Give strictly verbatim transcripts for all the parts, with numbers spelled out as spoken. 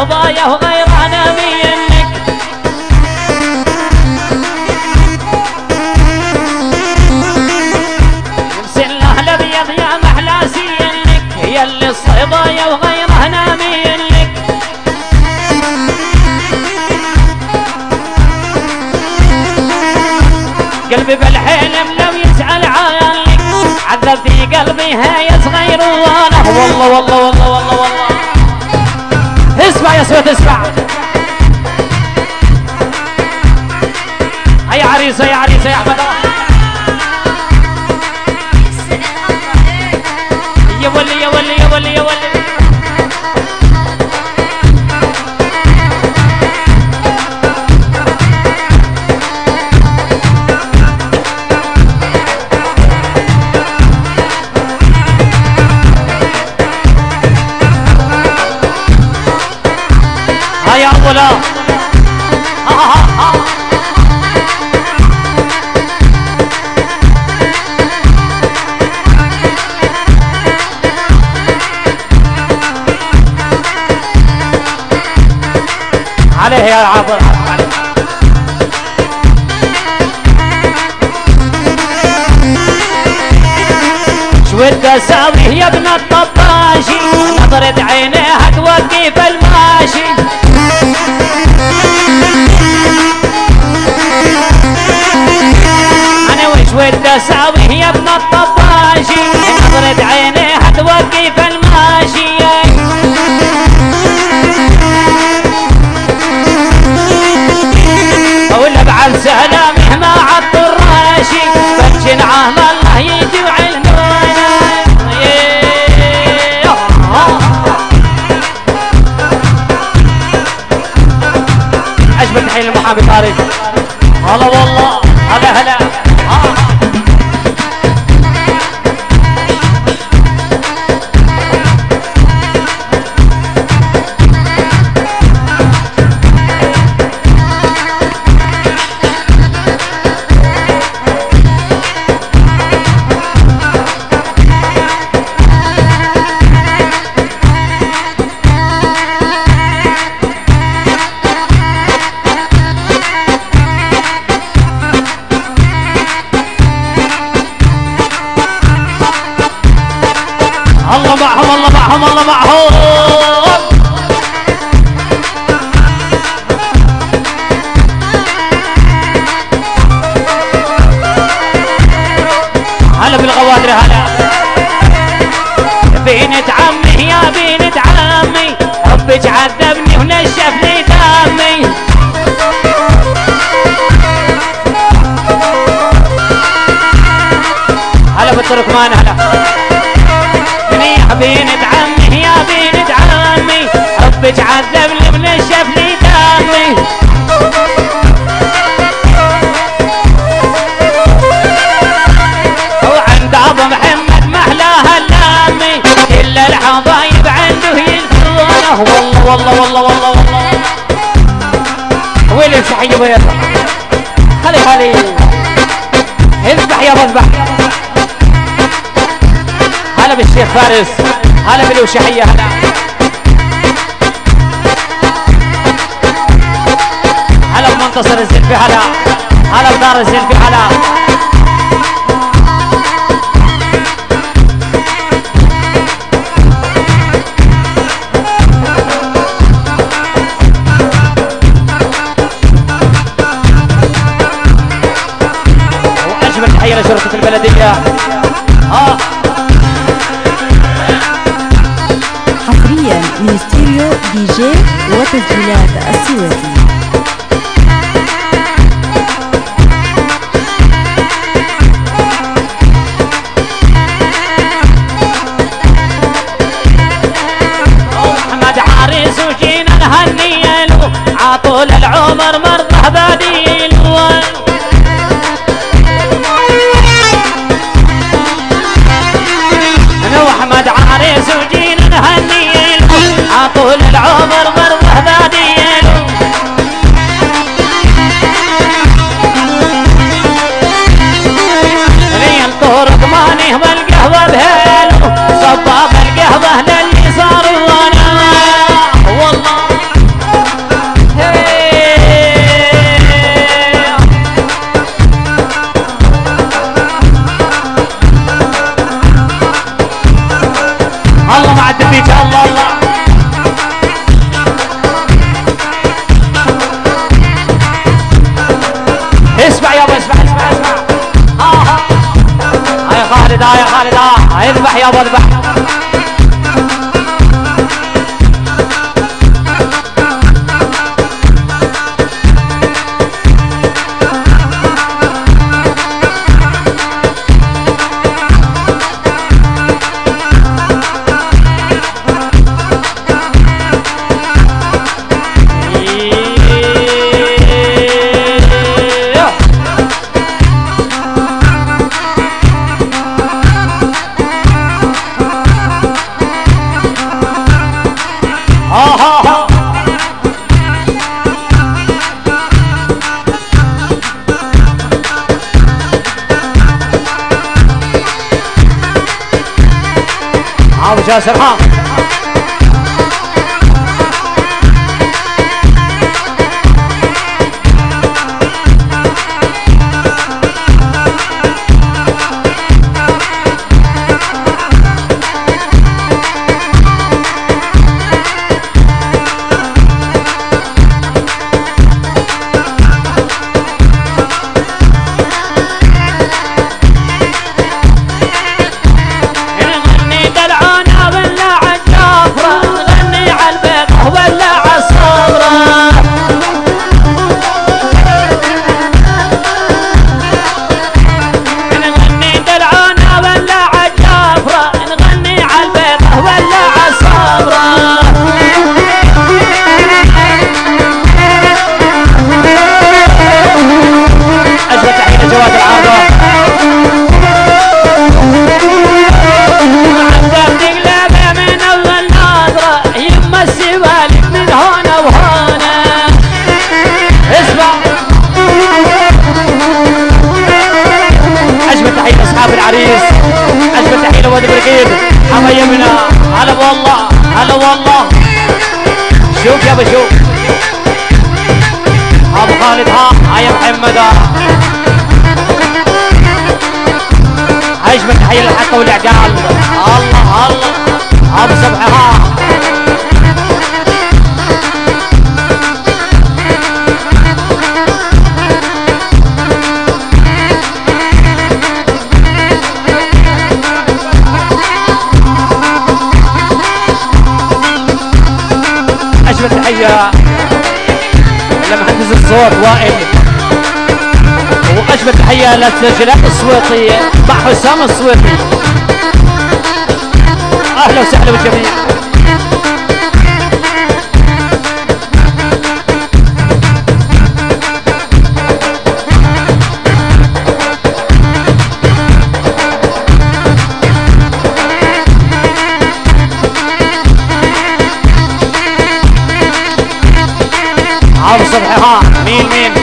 صبايا وغير انا منك يمسله الابيض يا محلى سينك يا اللي الصبايا وغير انا منك قلبي بالحلم لو يسأل عنك عذب في قلبي هاي صغير وانا والله والله والله والله والله. اسمع يا سويت اسمع. هيا عريسة يا عريسة يا احمد يا ولي يا ولي يا ولي يا ولي. هيا أولا ها ها ها. عليه يا عبر شود اساوي يا ابن الطباشي نظرة عينيها توقف الماشي انا وش ود اساوي يا ابن الطباشي نظرة عينيها توقف الماشي ولا بعد سلامه ما عد الراشي فالجنعه الله يجي وعلمه عجبك الحين المحامي طارق هلا والله هلا هلا آه. الله معهم الله معهم الله معهم. هلا بالغوادر هلا بنت عمي يا بنت عمي حبك عذبني ونشفني دمي هلا بالتركمان هلا بنت عمي يا بنت عمي حبك عذبني ونشف لي دمي وعند ابو محمد محلاها اللامي الا الحبايب عنده يلفونه والله والله والله والله والله. وين امسح يا بيض خلي خلي اذبح يا اذبح. هلا بالشيخ فارس هلا بالوشحية هلا هلا بمنتصر الزلفي هلا هلا بدار الزلفي هلا واجمل تحية لشرطة البلدية اه من ستيريو دي جي وتسجيلات السويسي. محمد عريس وجينا نهني له عطول العمر مرضه بديل انا واحمد عريس وجينا نهني طول العمر مرضه باديله ريال طرق ماني والقهوه بهيله صباب القهوه للي صار وانا والله خالد ها يا خالد ها اذبح يابا اذبح. ابو جاسر ها هلا والله هلا والله. شوف يابا شوف ابو خالد ها هيا محمد ها اجمل تحيه للحقه والعقال. الله الله ابو سبحه ها تحية لمهندس الصوت وائل، واجمل تحية للتسجيلات الصوتية مع حسام الصوتي. اهلا وسهلا بالجميع. ابو صبحي ها مين مين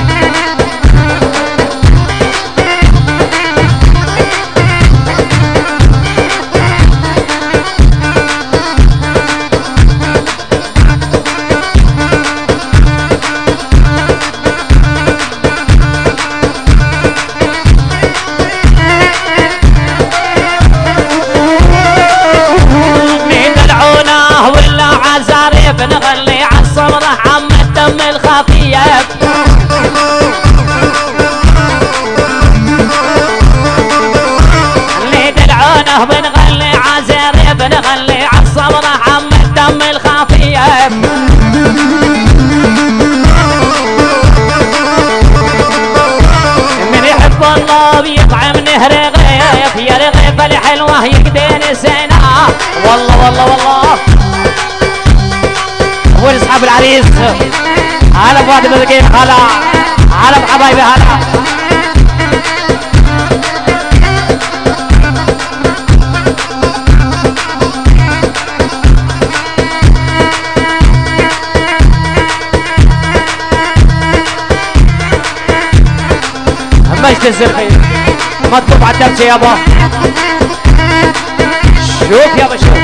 مين دلعونه ولا عزاريب نغني عالصبر عم الدم الخفيف. اللي دلعونه بنغني عزيري بنغني عالصبر عم الدم الخفيف. من يحب الله بيطعمني رغيف يا رغيف الحلوه يقدين سنه. والله والله والله وين اصحاب العريس؟ هلا بوادي مدقين هلا هلا بحبايبي هلا. مجد الزرقي مطلوب على الدبجه يابا. شوف يابا شوف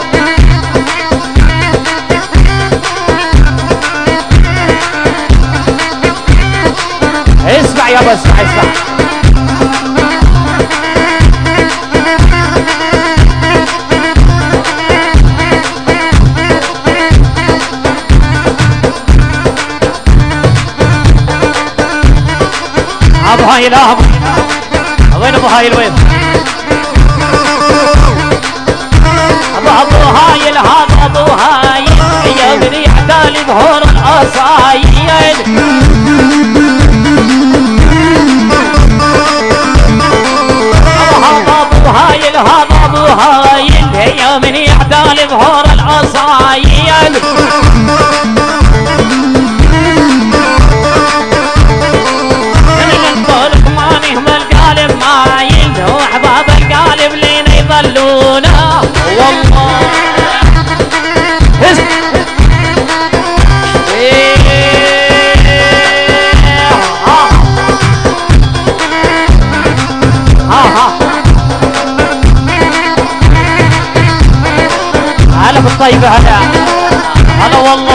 اسمع يابا اسمع اسمع. ابو هايل ابو وين ابو هايل وين؟ من يعتالي ظهور الأصايل هذا ابو هايل هذا ابو هايل هي من يعتالي ظهور الأصايل من طولك ما نهم القالب مايل وأحباب القالب لين يظلونا والله هلا بالطيبة هلا هلا والله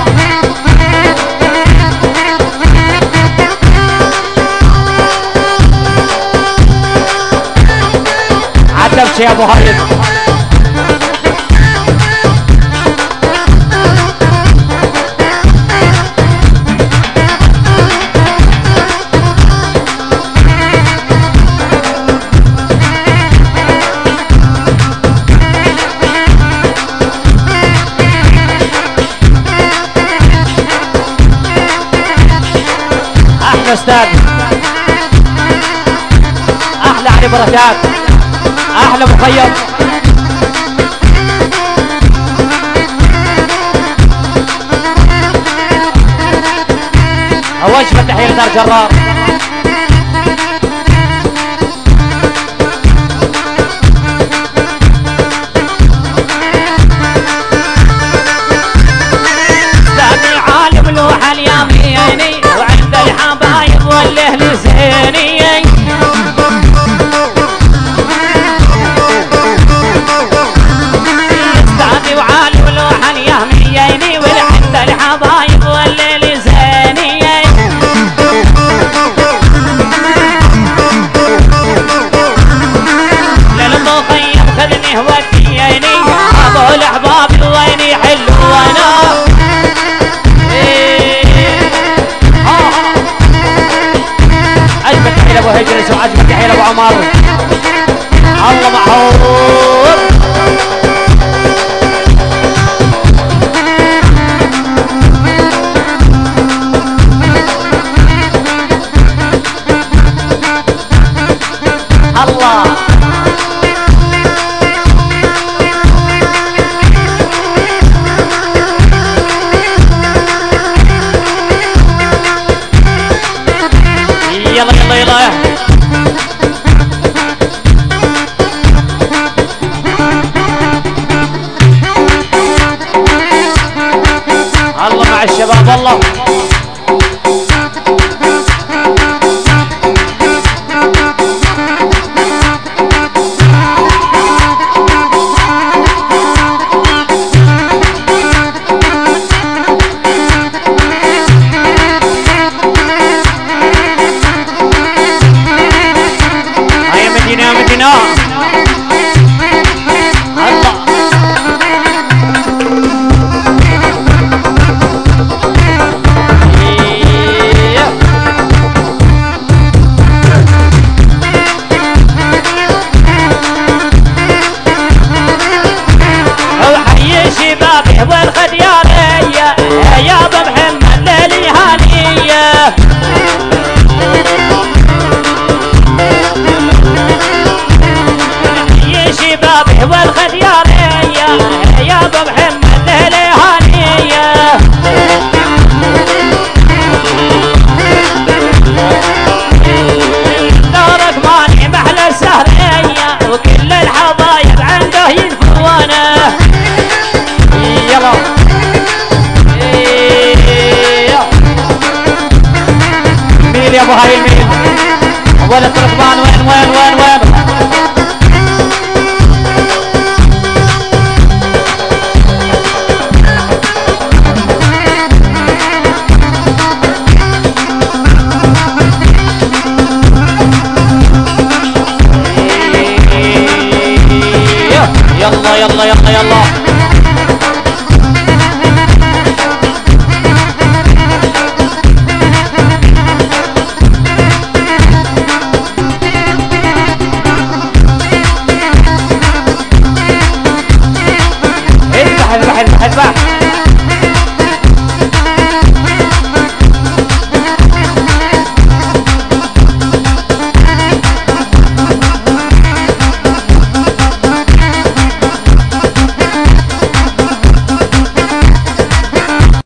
عتبش يا ابو هايل استاذ احلى علي بركات احلى مخيم وجبه تحيه لدار جرار استاذي عالم لوحه اليميني وعند الحبايب والاهل زيني استاذي وعالي ولوحه اليميني وعند الحبايب والاهل زيني للمخيم خذني وديني ابو الاحباب ويني حلو وانا ابو هجرس وعجبك حيل ابو عمر الله معهور الله يلا يلا يلا الله مع الشباب الله هيا مدينة مدينة الله شبابه والخديارية يا ابو محمد ليلي هانية يا شبابه والخديارية يا ابو محمد ليلي هانية دورك ماني محلى السهرية وكل الحبايب عنده ينفونه يلا مين يا ابو هاي مين ولد ركبان وين وين وين وين